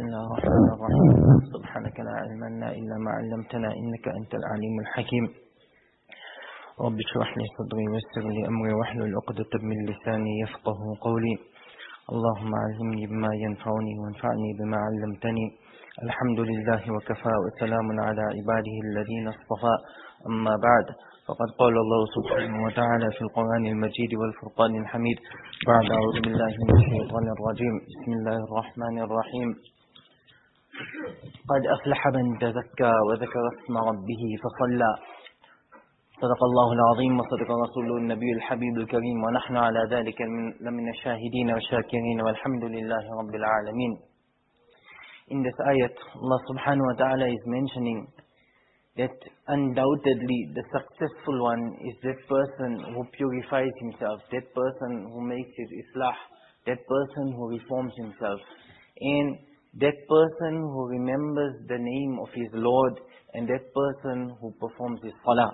الله الرحمن الرحيم. سبحانك لا علم لنا إلا ما علمتنا إنك أنت العليم الحكيم. رب اشرح لي صدري ويسر لي أمري واحلل عقدة من لساني يفقه قولي. اللهم علمني بما ينفعني وانفعني بما علمتني. الحمد لله وكفى وسلام على عباده الذين اصطفى. أما بعد، فقد قال الله سبحانه وتعالى في القرآن المجيد والفرقان الحميد بعد أعوذ بالله من الشيطان الرجيم. بسم الله الرحمن الرحيم. قد أفلح من تزكى وذكر اسم ربه فصلى. صدق الله العظيم وصدق رسوله النبي الحبيب الكريم، ونحن على ذلك لمن الشاهدين والشاكرين والحمد لله رب العالمين. In this ayat, Allah subhanahu wa ta'ala is mentioning that undoubtedly the successful one is that person who purifies himself, that person who makes his islah, that person who reforms himself, and that person who remembers the name of his Lord, and that person who performs his salah.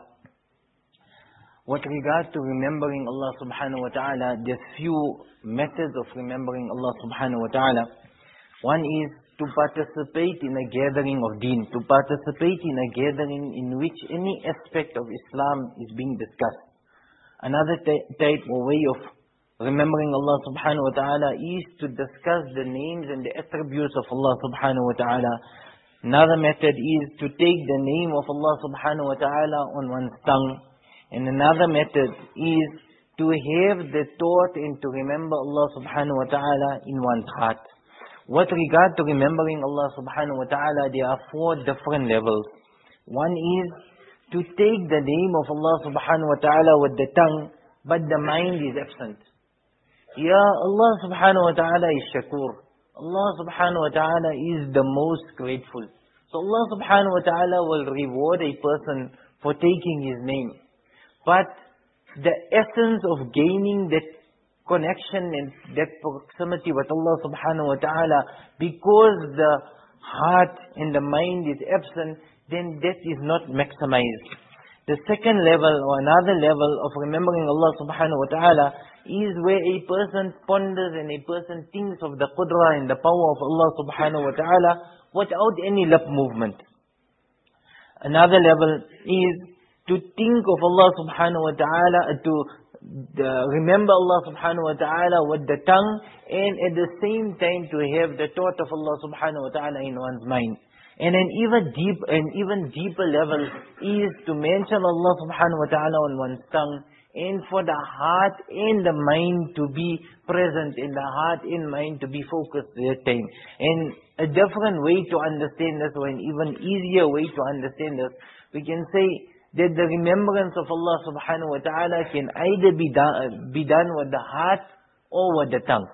With regard to remembering Allah subhanahu wa ta'ala, there's few methods of remembering Allah subhanahu wa ta'ala. One is to participate in a gathering of deen, to participate in a gathering in which any aspect of Islam is being discussed. Another type or way of remembering Allah subhanahu wa ta'ala is to discuss the names and the attributes of Allah subhanahu wa ta'ala. Another method is to take the name of Allah subhanahu wa ta'ala on one's tongue. And another method is to have the thought and to remember Allah subhanahu wa ta'ala in one's heart. With regard to remembering Allah subhanahu wa ta'ala, there are four different levels. One is to take the name of Allah subhanahu wa ta'ala with the tongue, but the mind is absent. Here Allah subhanahu wa ta'ala is shakur. Allah subhanahu wa ta'ala is the most grateful. So Allah subhanahu wa ta'ala will reward a person for taking His name. But the essence of gaining that connection and that proximity with Allah subhanahu wa ta'ala, because the heart and the mind is absent, then that is not maximized. The second level or another level of remembering Allah subhanahu wa ta'ala is where a person ponders and a person thinks of the qudra and the power of Allah subhanahu wa ta'ala without any lip movement. Another level is to think of Allah subhanahu wa ta'ala, to remember Allah subhanahu wa ta'ala with the tongue, and at the same time to have the thought of Allah subhanahu wa ta'ala in one's mind. And an even deeper level is to mention Allah subhanahu wa ta'ala on one's tongue, and for the heart and the mind to be present, in the heart and mind to be focused at that time. And a different way to understand this, or an even easier way to understand this, we can say that the remembrance of Allah subhanahu wa ta'ala can either be done with the heart or with the tongue.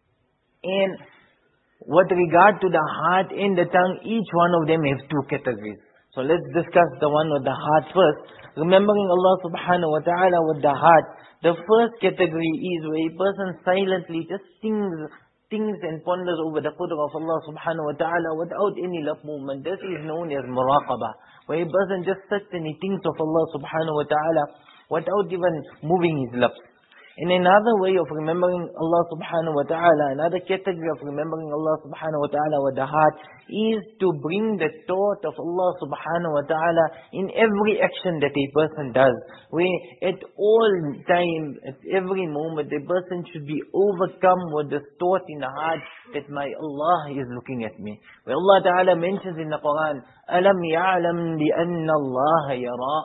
And with regard to the heart and the tongue, each one of them have two categories. So let's discuss the one with the heart first. Remembering Allah subhanahu wa ta'ala with the heart, the first category is where a person silently just thinks and ponders over the qudra of Allah subhanahu wa ta'ala without any lip movement. This is known as muraqabah, where a person just sits and he thinks of Allah subhanahu wa ta'ala without even moving his lips. And another way of remembering Allah subhanahu wa ta'ala, another category of remembering Allah subhanahu wa ta'ala with the heart, is to bring the thought of Allah subhanahu wa ta'ala in every action that a person does. Where at all time, at every moment, a person should be overcome with this thought in the heart that my Allah is looking at me. Where Allah ta'ala mentions in the Quran, أَلَمْ يَعْلَمْ لِأَنَّ اللَّهَ يَرَى.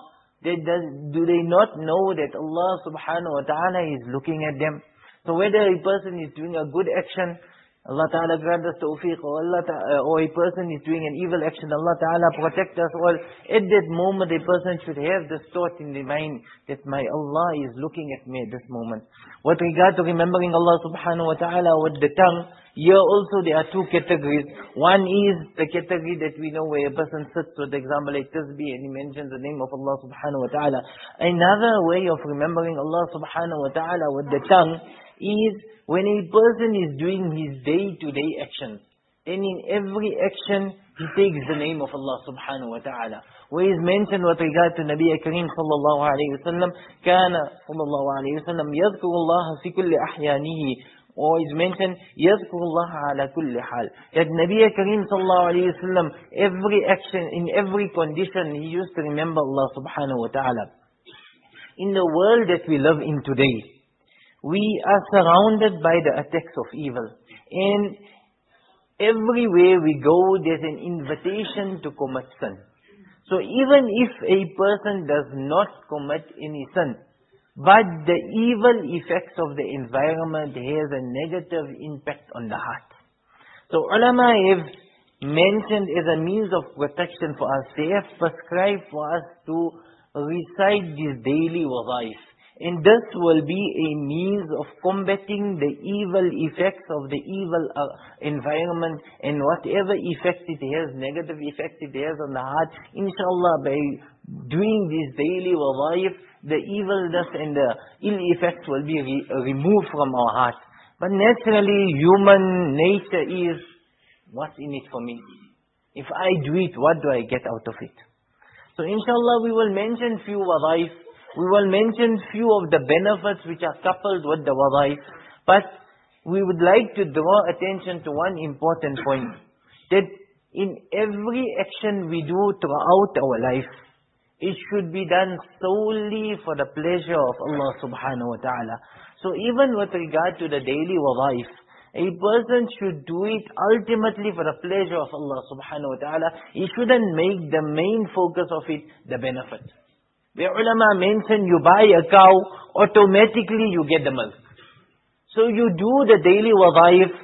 Do they not know that Allah subhanahu wa ta'ala is looking at them? So whether a person is doing a good action, Allah ta'ala grant us tawfiq, or a person is doing an evil action, Allah ta'ala protect us all. At that moment, a person should have this thought in the mind that my Allah is looking at me at this moment. With regard to remembering Allah subhanahu wa ta'ala with the tongue, here also there are two categories. One is the category that we know where a person sits, for example, like tasbih, and he mentions the name of Allah subhanahu wa ta'ala. Another way of remembering Allah subhanahu wa ta'ala with the tongue is when a person is doing his day-to-day actions. Then in every action, he takes the name of Allah subhanahu wa ta'ala. Where is mentioned with regard to Nabi Kareem sallallahu alayhi wa sallam, كان sallallahu alayhi wa sallam يذكر الله في كل أحيانه or is mentioned يذكر الله على كل حال. That Nabi Kareem sallallahu alayhi wa sallam, every action, in every condition, he used to remember Allah subhanahu wa ta'ala. In the world that we live in today, we are surrounded by the attacks of evil. And everywhere we go, there's an invitation to commit sin. So even if a person does not commit any sin, but the evil effects of the environment has a negative impact on the heart. So ulama have mentioned as a means of protection for us, they have prescribed for us to recite these daily wazaif. And this will be a means of combating the evil effects of the evil environment, and whatever effect it has, negative effect it has on the heart. Inshallah, by doing these daily wazaif, the evilness and the ill effects will be removed from our heart. But naturally, human nature is, what's in it for me? If I do it, what do I get out of it? So inshallah, we will mention few wazaif. We will mention few of the benefits which are coupled with the wazaif. But we would like to draw attention to one important point. That in every action we do throughout our life, it should be done solely for the pleasure of Allah subhanahu wa ta'ala. So even with regard to the daily wazaif, a person should do it ultimately for the pleasure of Allah subhanahu wa ta'ala. He shouldn't make the main focus of it the benefit. The ulama mention you buy a cow, automatically you get the milk. So you do the daily wazaif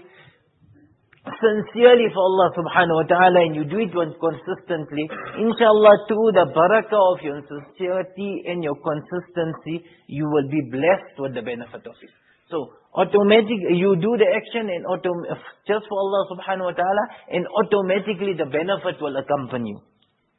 sincerely for Allah subhanahu wa ta'ala, and you do it consistently. Inshallah, through the barakah of your sincerity and your consistency, you will be blessed with the benefit of it. So automatically you do the action and just for Allah subhanahu wa ta'ala, and automatically the benefit will accompany you.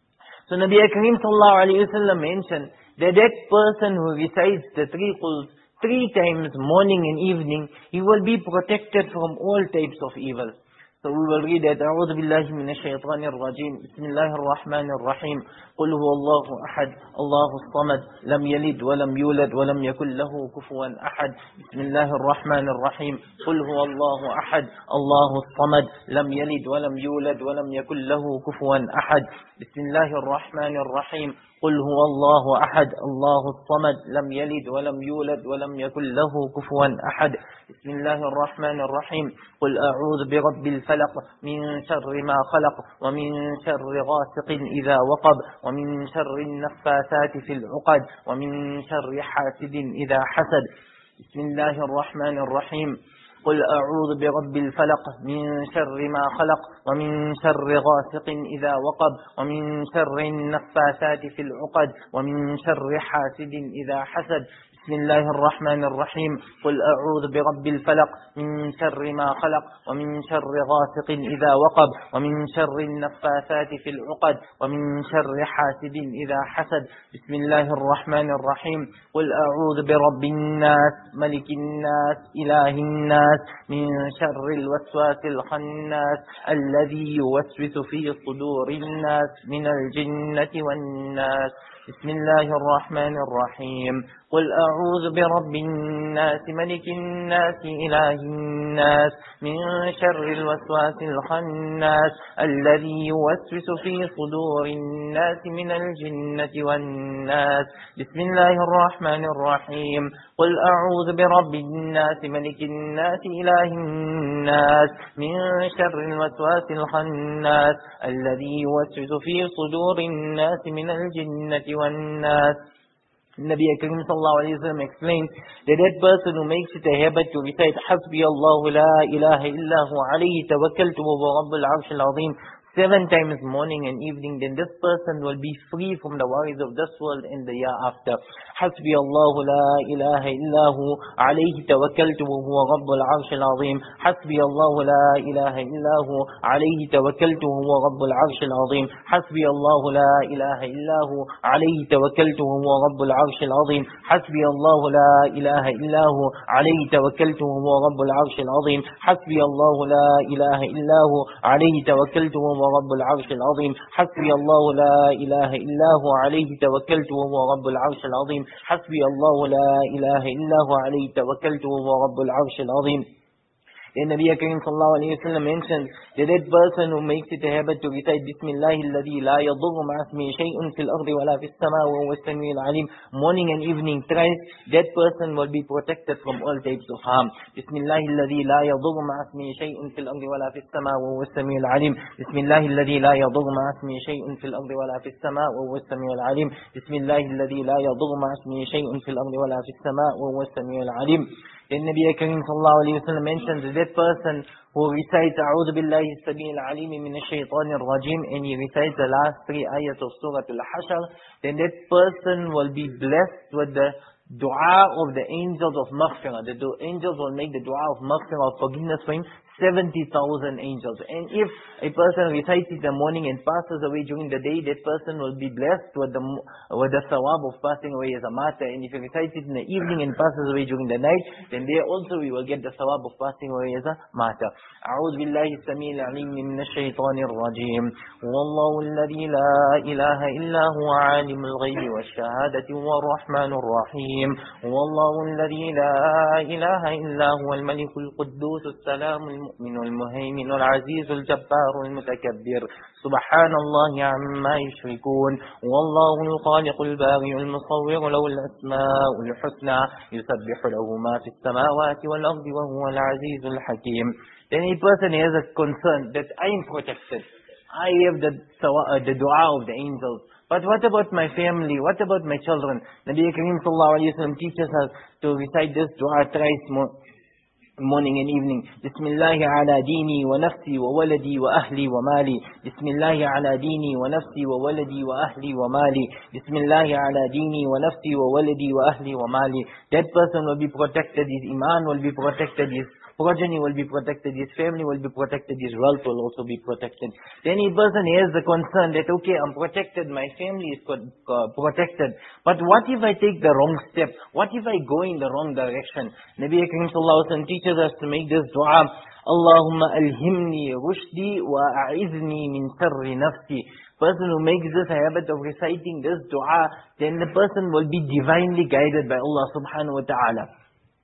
So Nabi Kareem sallallahu alayhi wa sallam mentioned that that person who recites the three quls 3 times, morning and evening, he will be protected from all types of evil. So we will read that. أعوذ بالله من الشيطان الرجيم. بسم الله الرحمن الرحيم. قل هو الله أحد الله الصمد لم يلد ولم يولد ولم يكن له كفوا أحد. بسم الله الرحمن الرحيم. قل هو الله أحد الله الصمد لم يلد ولم يولد ولم يكن له كفوا أحد. بسم الله الرحمن الرحيم. قل هو الله أحد الله الصمد لم يلد ولم يولد ولم يكن له كفوا أحد. بسم الله الرحمن الرحيم. قل أعوذ برب الفلق من شر ما خلق ومن شر غاسق إذا وقب ومن شر النفاثات في العقد ومن شر حاسد إذا حسد. بسم الله الرحمن الرحيم. قل أعوذ برب الفلق من شر ما خلق ومن شر غاسق إذا وقب ومن شر النفاثات في العقد ومن شر حاسد إذا حسد. بسم الله الرحمن الرحيم. قل أعوذ برب الفلق من شر ما خلق ومن شر غاسق إذا وقب ومن شر النفاثات في العقد ومن شر حاسد إذا حسد. بسم الله الرحمن الرحيم. قل أعوذ برب الناس ملك الناس إله الناس من شر الوسواس الخناس الذي يوسوس في صدور الناس من الجنة والناس. بسم الله الرحمن الرحيم. قل أعوذ برب الناس ملك الناس إله الناس من شر الوسواس الخناس الذي يوسوس في صدور الناس من الجنة والناس. بسم الله الرحمن الرحيم. قل أعوذ برب الناس ملك الناس إله الناس من شر الوسواس الخناس الذي يوسوس في صدور الناس من الجنة والناس. Nabi Kareem sallallahu alayhi wa sallam explained that that person who makes it a habit to recite Hasbi Allahu la ilaha illahu alayhi tawakkaltu wa rabbul arshil azim 7 times morning and evening, then this person will be free from the worries of this world and the year after. Hasbi Allahu la ilaha illahu alayhi tawakkaltu wa huwa rabbul arshil azim. Hasbi Allahu la ilaha illahu alayhi tawakkaltu wa huwa rabbul arshil azim. Hasbi Allahu la ilaha illahu alayhi tawakkaltu wa huwa rabbul arshil azim. Hasbi Allahu la ilaha illahu alayhi tawakkaltu wa huwa rabbul arshil azim. Hasbi Allahu la ilaha illahu alayhi tawakkaltu wa رب العرش العظيم. حسبي الله لا إله إلا هو عليه توكلت وهو رب العرش العظيم. حسبي الله لا إله إلا هو عليه توكلت وهو رب العرش العظيم. Then Nabi Karim sallallahu alayhi wa sallam mentioned that that person who makes it a habit to recite Bismillahi alladhi la yadurru ma'asmi shay'un fil ardi wa la fis sama wa huwa as-sami'ul alim morning and evening thrice, that person will be protected from all types of harm. Bismillahi alladhi la yadurru ma'asmi shay'un fil ardi wa la fis sama wa huwa as-sami'ul alim. Bismillahi alladhi la yadurru ma'asmi shay'un fil ardi wa la fis sama wa huwa as-sami'ul alim. Bismillahi alladhi la yadurru ma'asmi shay'un fil ardi wa la fis sama wa huwa as-sami'ul alim. Then Nabi Karim sallallahu alayhi wa sallam mentions that person who recites A'udhu billahi as-sami'il alim min ash-shaytanir rajim and he recites the last 3 ayats of Surah Al-Hashr, then that person will be blessed with the dua of the angels of maghfirah. The angels will make the dua of maghfirah, of forgiveness for him, 70,000 angels. And if a person recites it in the morning and passes away during the day, that person will be blessed with the thawab of passing away as a martyr. And if he recites it in the evening and passes away during the night, then there also we will get the thawab of passing away as a martyr. أعوذ بالله السميع العليم من الشيطان الرجيم والله الذي لا إله إلا هو عالم الغيب والشهادة هو الرحمن الرحيم والله الذي لا إله إلا هو الملك القدوس السلام المؤمن المهيمن العزيز الجبار المتكبر سبحان الله عما يشركون والله الخالق البارئ المصور له الأسماء الحسنى يسبح له ما في السماوات والأرض وهو العزيز الحكيم. Then a person has a concern that I am protected. I have the dua of the angels. But what about my family? What about my children? Nabi Karim sallallahu alayhi wa sallam teaches us to recite this dua thrice morning and evening. Bismillahi ala dini wa nafsi wa waladi wa ahli wa mali. Bismillahi ala dini wa nafsi wa waladi wa ahli wa mali. Bismillahi ala dini wa nafsi wa waladi wa ahli wa mali. That person will be protected. His iman will be protected. His progeny will be protected, his family will be protected, his wealth will also be protected. Then a person has the concern that, okay, I'm protected, my family is protected, but what if I take the wrong step? What if I go in the wrong direction? Nabi Karim sallallahu alaihi wasallam teaches us to make this dua, Allahumma alhimni rushdi wa a'izni min sharri nafsi. Person who makes this a habit of reciting this dua, then the person will be divinely guided by Allah subhanahu wa ta'ala.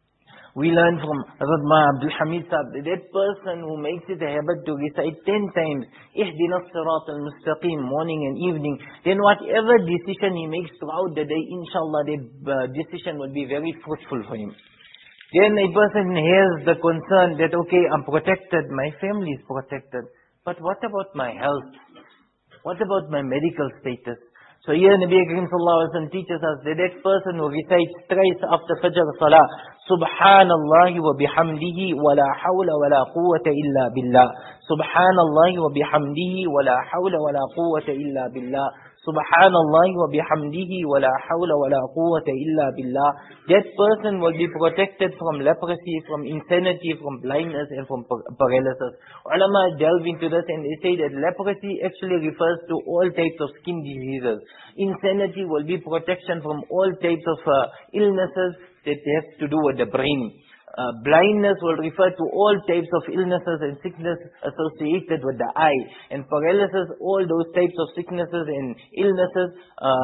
We learn from Hazrat Abdul Hamid Sahib, that person who makes it a habit to recite 10 times, Ihdina as-sirat al-mustaqim, morning and evening, then whatever decision he makes throughout the day, inshallah, that decision will be very fruitful for him. Then a person has the concern that, okay, I'm protected, my family is protected, but what about my health? What about my medical status? So here Nabi Karim sallallahu alaihi wasallam teaches us that that person who recites thrice after Fajr Salah, Subhanallahi wa bihamdihi wa la hawla wa la quwwata illa billah. Subhanallahi wa bihamdihi wa la hawla wa la quwwata illa billah. Subhanallah wa bihamdihi wa la hawla wa la quwwata illa billah. That person will be protected from leprosy, from insanity, from blindness and from paralysis. Ulama delve into this and they say that leprosy actually refers to all types of skin diseases. Insanity will be protection from all types of illnesses that have to do with the brain. Blindness will refer to all types of illnesses and sickness associated with the eye. And paralysis, all those types of sicknesses and illnesses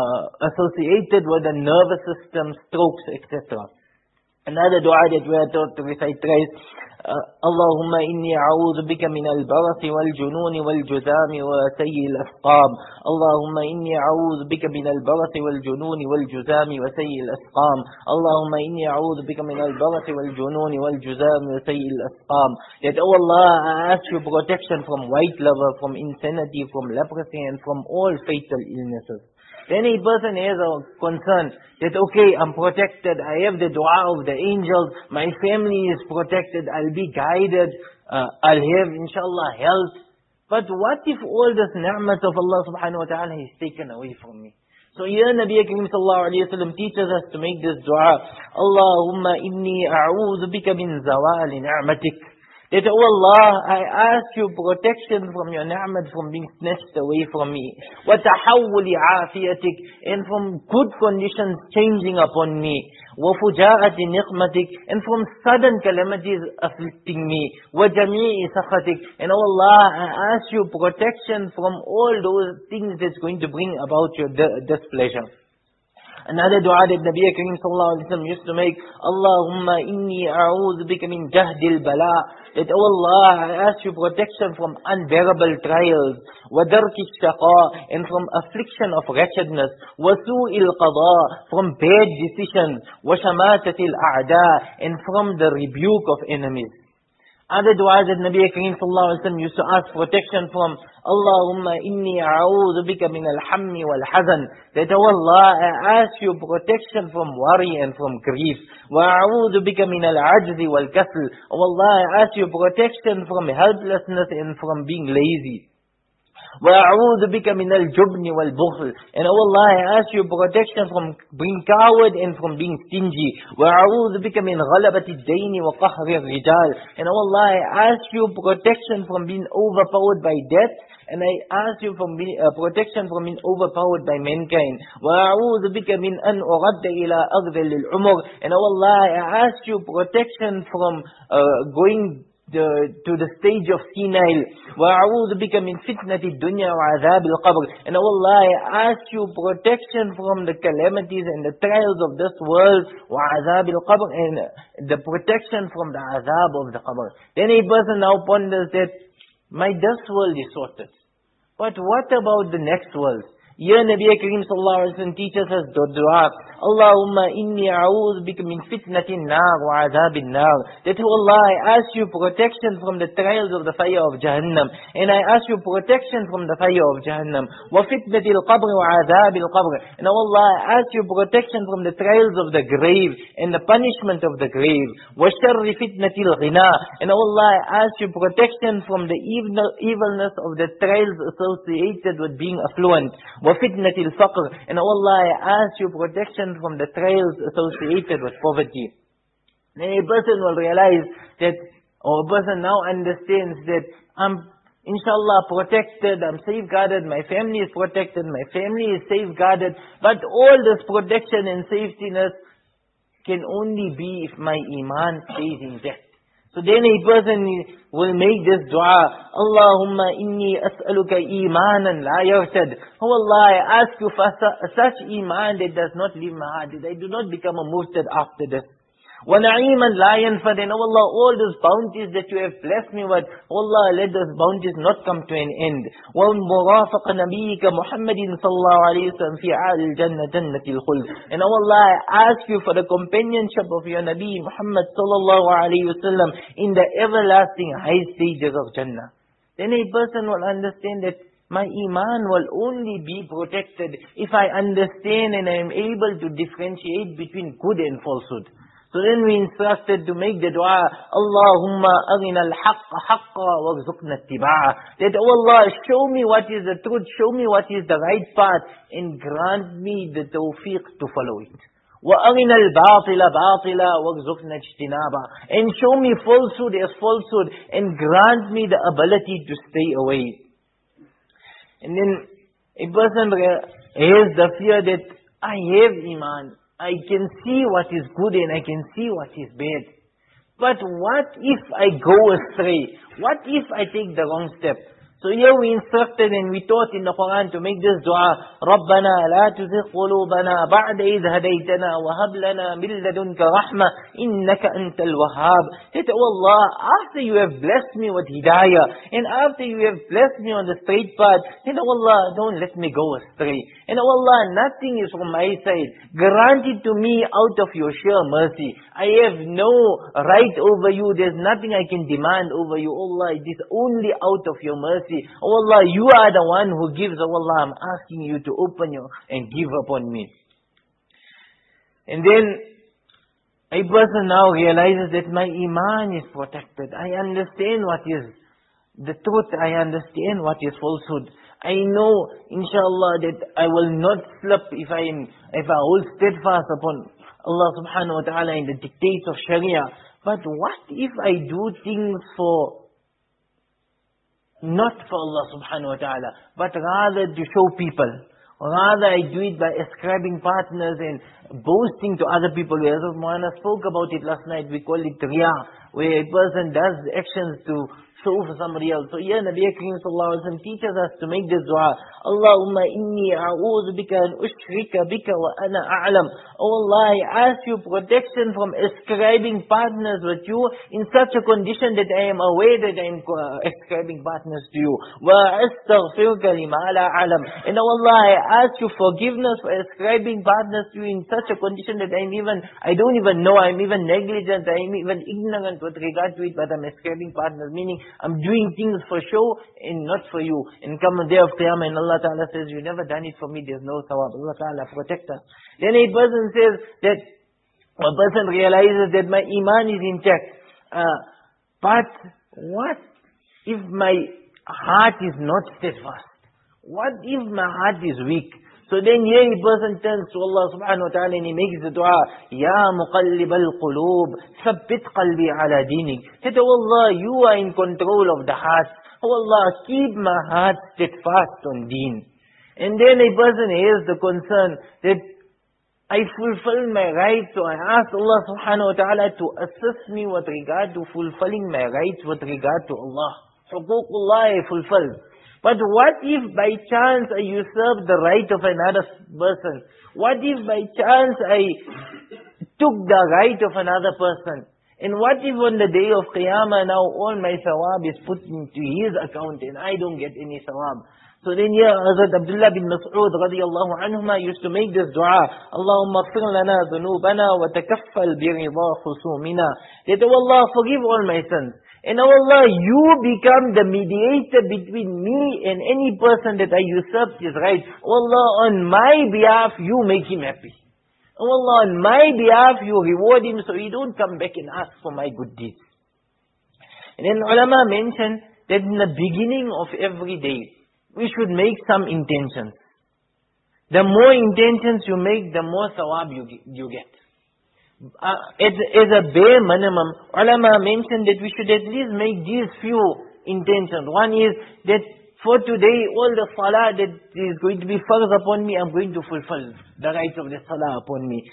associated with the nervous system, strokes, etc. Another dua that we are taught to recite thrice, Allahumma inni a'udhu bika min al-barasi wal-jununi wal-juzami wa sayyi al-asqam. Allahumma inni a'udhu bika min al-barasi wal-jununi wal-juzami wa sayyi al-asqam. Allahumma inni a'udhu bika min al-barasi wal-jununi wal-juzami wa sayyi al-asqam. That, oh Allah, I ask you protection from white liver, from insanity, from leprosy and from all fatal illnesses. Then a person has a concern that, okay, I'm protected, I have the dua of the angels, my family is protected, I'll be guided, I'll have, inshallah, health. But what if all this ni'mat of Allah subhanahu wa ta'ala is taken away from me? So here Nabi Karim sallallahu alayhi wa sallam teaches us to make this dua, Allahumma inni a'udhu bika min zawali ni'matik. That, oh Allah, I ask you protection from your ni'mat, from being snatched away from me. وَتَحَوُّلِ عَافِيَتِكَ, and from good conditions changing upon me. وَفُجَاءَةِ نِقْمَتِكَ, and from sudden calamities afflicting me. وَجَمِيعِ سَخَتِكَ, and oh Allah, I ask you protection from all those things that's going to bring about your displeasure. Another dua that Nabi Karim sallallahu alaihi wasallam used to make, Allahumma inni a'udhu bika min jahdil bala. that, oh Allah, I ask you protection from unbearable trials, وَدَرْكِ الشَّقَاءِ, and from affliction of wretchedness, وَسُوءِ الْقَضَاءِ, from bad decisions, وَشَمَاتَةِ الْأَعْدَاءِ, and from the rebuke of enemies. Other du'as that Nabi Kareem sallallahu alaihi wasallam used to ask protection from, Allahumma inni a'udhu bika min al-hammi wal-hazan, that, oh Allah, I ask you protection from worry and from grief. Wa a'udhu bika min al-ajzi wal-kasl, oh Allah, I ask you protection from helplessness and from being lazy. وَأَعُوذُ بِكَ مِنَ الْجُبْنِ وَالْبُخْلِ, and oh Allah, I ask you protection from being coward and from being stingy. وَأَعُوذُ بِكَ مِنْ غَلَبَةِ الدَّيْنِ وَقَهْرِ الرِّجَالِ, and oh Allah, I ask you protection from being overpowered by death, and I ask you from protection from being overpowered by mankind. وَأَعُوذُ بِكَ مِنْ أَنْ أُرَدَّ إِلَىٰ أَرْذَلِ الْعُمُرِ, and oh Allah, I ask you protection from going to the stage of senile. وَأَعُوذُ بِكَ مِنْ فِتْنَةِ الدُّنْيَا وَعَذَابِ الْقَبْرِ, and oh Allah, I ask you protection from the calamities and the trials of this world, وَعَذَابِ الْقَبْرِ, and the protection from the azab of the qabr. Then a person now ponders that, this world is sorted, but what about the next world? Here Nabi Kareem sallallahu alaihi wasallam teaches us the dua, Allahumma inni a'udhu bika min fitnatin nar wa azabin nar, that, oh Allah, I ask you protection from the trials of the fire of Jahannam, and I ask you protection from the fire of Jahannam, wa fitnatil qabr wa azabil qabr, and oh Allah, I ask you protection from the trials of the grave and the punishment of the grave, wa sharri fitnatil ghina, and oh Allah, I ask you protection from the evilness of the trials associated with being affluent, وَفِتْنَةِ الْفَقْرِ, and oh Allah, I ask you protection from the trials associated with poverty. Then a person will realize that, or a person now understands that, I'm inshallah protected, I'm safeguarded, my family is protected, my family is safeguarded, but all this protection and safetyness can only be if my iman stays intact. So then a person will make this dua, Allahumma inni as'aluka imanan la yartad. Oh Allah, I ask you for such iman that does not leave my heart, that I do not become a murtad after this. وَنَعِيمًا لَا يَنْفَدٍ, oh Allah, all those bounties that you have blessed me with, oh Allah, let those bounties not come to an end. وَمُرَافَقَ نَبِيِّكَ مُحَمَّدٍ صَلَّى اللَّهُ عَلَيْهِ وَسَلَّمْ فِي عَالِ الْجَنَّةِ جَنَّةِ الْخُلْدِ, and oh Allah, I ask you for the companionship of your Nabi Muhammad sallallahu alayhi wasallam in the everlasting high stages of Jannah. Then a person will understand that my iman will only be protected if I understand and I am able to differentiate between good and falsehood. So then we instructed to make the dua, Allahumma arina al-haqqa haqqa warzuqna ittiba'ah, that, oh Allah, show me what is the truth, show me what is the right path, and grant me the tawfiq to follow it. وَأَرِنَا الْبَاطِلَ بَاطِلًا وَارْزُقْنَا اجْتِنَابًا, and show me falsehood as falsehood, and grant me the ability to stay away. And then a person has the fear that, I have iman, I can see what is good and I can see what is bad. But what if I go astray? What if I take the wrong step? So here we instructed and we taught in the Quran to make this dua, رَبَّنَا لَا تُزِغْ قُلُوبَنَا بَعْدَ إِذْ هَدَيْتَنَا وَهَبْ لَنَا مِنْ لَدُنْكَ رَحْمَةً إِنَّكَ أَنْتَ الْوَهَّابُ. That, oh Allah, after you have blessed me with hidayah, and after you have blessed me on the straight path, then, oh Allah, don't let me go astray. And oh Allah, nothing is from my side. Grant it to me out of your sheer mercy. I have no right over you. There's nothing I can demand over you. Oh Allah, it is only out of your mercy. Oh Allah, you are the one who gives. Oh Allah, I'm asking you to open your and give upon me. And then a person now realizes that my iman is protected. I understand what is the truth. I understand what is falsehood. I know, inshallah, that I will not slip if I hold steadfast upon Allah subhanahu wa ta'ala in the dictates of Sharia. But what if I do things not for Allah subhanahu wa ta'ala, but rather to show people? Rather I do it by ascribing partners and boasting to other people. As Moana spoke about it last night, we call it riya, where a person does actions to so for somebody else. So here Nabi Kareem sallallahu alaihi wasallam teaches us to make this dua. Allahumma inni a'udhu bika an ushrika bika wa ana a'lam. Oh Allah, I ask you protection from ascribing partners with you in such a condition that I am aware that I am ascribing partners to you. Wa astaghfiruka lima la a'lam. And oh Allah, I ask you forgiveness for ascribing partners to you in such a condition that I don't even know, I'm even negligent, I'm even ignorant with regard to it, but I'm ascribing partners, meaning I'm doing things for show and not for you. And come on day of Qiyamah, and Allah Ta'ala says, you never done it for me, there's no thawab. Allah Ta'ala protect us. Then a person says that, a person realizes that my iman is intact. But what if my heart is not steadfast? What if my heart is weak? So then here a person turns to Allah subhanahu wa ta'ala and he makes the dua, Ya muqallib al-qulub, thabbit qalbi ala dinik. That, oh Allah, you are in control of the heart. Oh Allah, keep my heart steadfast on deen. And then a person has the concern that I fulfill my rights, so I ask Allah subhanahu wa ta'ala to assist me with regard to fulfilling my rights with regard to Allah. Huququllah I fulfill. But what if by chance I usurp the right of another person? What if by chance I took the right of another person? And what if on the day of Qiyamah now all my sawab is put into his account and I don't get any sawab? So then here Hazrat Abdullah bin Mas'ud radiyallahu anhuma used to make this dua, Allahumma ighfir lana dhunubana wa takaffal bi ridha khusumina. That, oh Allah, forgive all my sins. And oh Allah, you become the mediator between me and any person that I usurped his right. Oh Allah, on my behalf, you make him happy. Oh Allah, on my behalf, you reward him so he don't come back and ask for my good deeds. And then ulama mentioned that in the beginning of every day, we should make some intentions. The more intentions you make, the more thawab you get. As a bare minimum, ulama mentioned that we should at least make these few intentions. One is that for today, all the salah that is going to be farz upon me, I'm going to fulfill the rights of the salah upon me.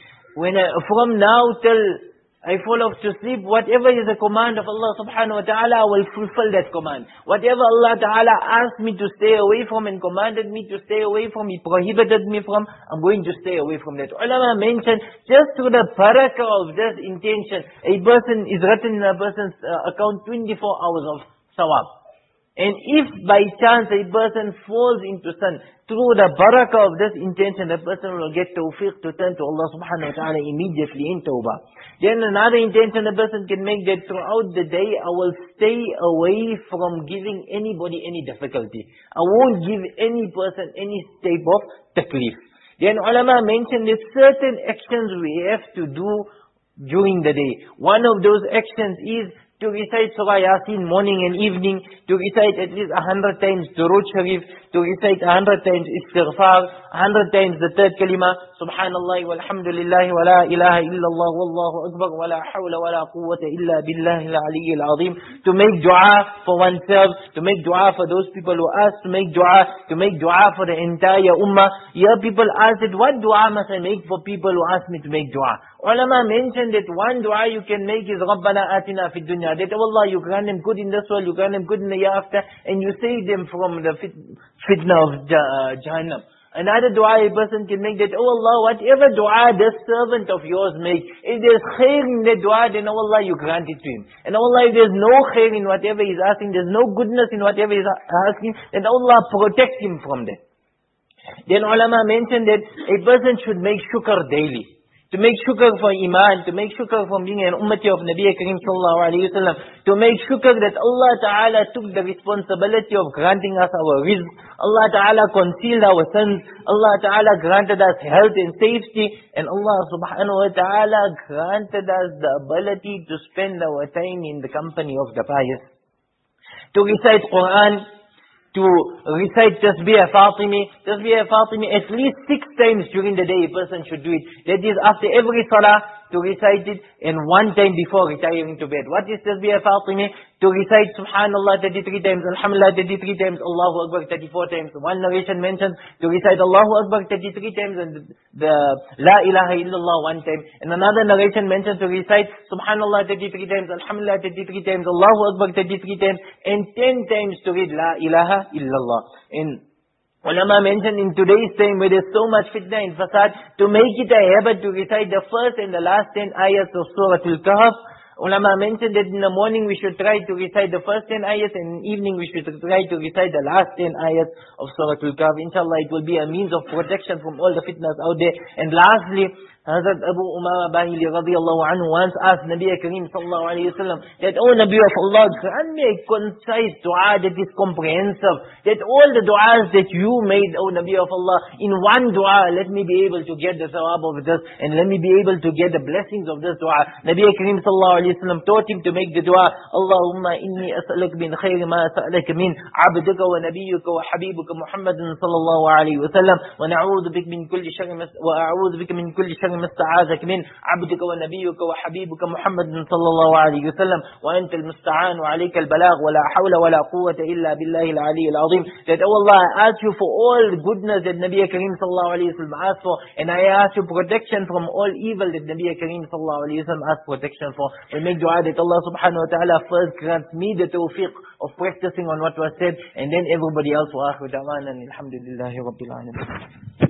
From now till I fall off to sleep, whatever is the command of Allah subhanahu wa ta'ala, I will fulfill that command. Whatever Allah ta'ala asked me to stay away from and commanded me to stay away from, He prohibited me from, I'm going to stay away from that. Ulama mentioned, just through the barakah of this intention, a person is written in a person's account 24 hours of sawab. And if by chance a person falls into sin, through the barakah of this intention, the person will get tawfiq to turn to Allah subhanahu wa ta'ala immediately in tawbah. Then another intention a person can make, that throughout the day I will stay away from giving anybody any difficulty. I won't give any person any type of taklif. Then ulama mentioned that certain actions we have to do during the day. One of those actions is to recite Surah Yasin morning and evening, to recite at least 100 times Durood Sharif, to recite 100 times Istighfar, 100 times the third kalima, Subhanallah walhamdulillah wa la ilaha illallah wallahu akbar wa la hawla wa la quwwata illa billahi al-aliyyil azim. To make dua for oneself, to make dua for those people who ask to make dua for the entire ummah. Here people ask that, what dua must I make for people who ask me to make dua? Ulama mentioned that one dua you can make is Rabbana atina fid dunya. That, oh Allah, you grant them good in this world, you grant them good in the year after, and you save them from the fitna of Jahannam. Another dua a person can make, that, oh Allah, whatever dua this servant of yours make, if there's khair in that dua, then oh Allah, you grant it to him. And oh Allah, if there's no khair in whatever he's asking, there's no goodness in whatever he's asking, then Allah protect him from that. Then ulama mentioned that a person should make shukr daily. To make shukr for iman, to make shukr for being an ummati of Nabi Kareem sallallahu alayhi wa sallam, to make shukr that Allah Ta'ala took the responsibility of granting us our rizq, Allah Ta'ala concealed our sins, Allah Ta'ala granted us health and safety, and Allah subhanahu wa ta'ala granted us the ability to spend our time in the company of the pious. To recite Quran, to recite Tasbih Fatimi at least 6 times during the day a person should do it. That is, after every salah, to recite it, and one time before retiring to bed. What is Tasbih Fatimi? To recite Subhanallah 33 times, Alhamdulillah 33 times, Allahu Akbar 34 times. One narration mentions to recite Allahu Akbar 33 times and the La ilaha illallah one time. And another narration mentions to recite Subhanallah 33 times, Alhamdulillah 33 times, Allahu Akbar 33 times, and 10 times to read La ilaha illallah. And ulama mentioned in today's time where there's so much fitna and fasad, to make it a habit to recite the first and the last 10 ayats of Surah Al-Kahf. Ulama mentioned that in the morning we should try to recite the first 10 ayats, and in the evening we should try to recite the last 10 ayats of Surah Al-Kahf. Inshallah, it will be a means of protection from all the fitnas out there. And lastly, Hazrat Abu Umama Bahili radiallahu anhu once asked Nabi Kareem sallallahu alayhi wa sallam that, "Oh Nabi of Allah, grant me a concise dua that is comprehensive, that all the du'as that you made, oh Nabi of Allah, in one dua, let me be able to get the thawab of this, and let me be able to get the blessings of this dua." Nabi Kareem sallallahu alayhi wa sallam taught him to make the dua, "Allahumma inni as'aluk min khayri ma as'alaka min abduka wa nabiyyuka wa habibuka Muhammadin sallallahu alayhi wa sallam, wa na'udhu bika min kulli sharri مستعاذك من عبدك ونبيك وحبيبك محمد صلى الله عليه وسلم وأنت المستعان وعليك البلاغ ولا حول ولا قوة إلا بالله العلي العظيم." That, oh Allah, I ask you for all goodness that Nabi Kareem sallallahu alayhi wa sallam asked for, and I ask you protection from all evil that Nabi Kareem sallallahu alayhi wa sallam asked protection for. We make dua that Allah subhanahu wa ta'ala first grants me the tawfiq of practicing on what was said, and then everybody else. Wa akhiru da'wana alhamdulillahi rabbil alamin.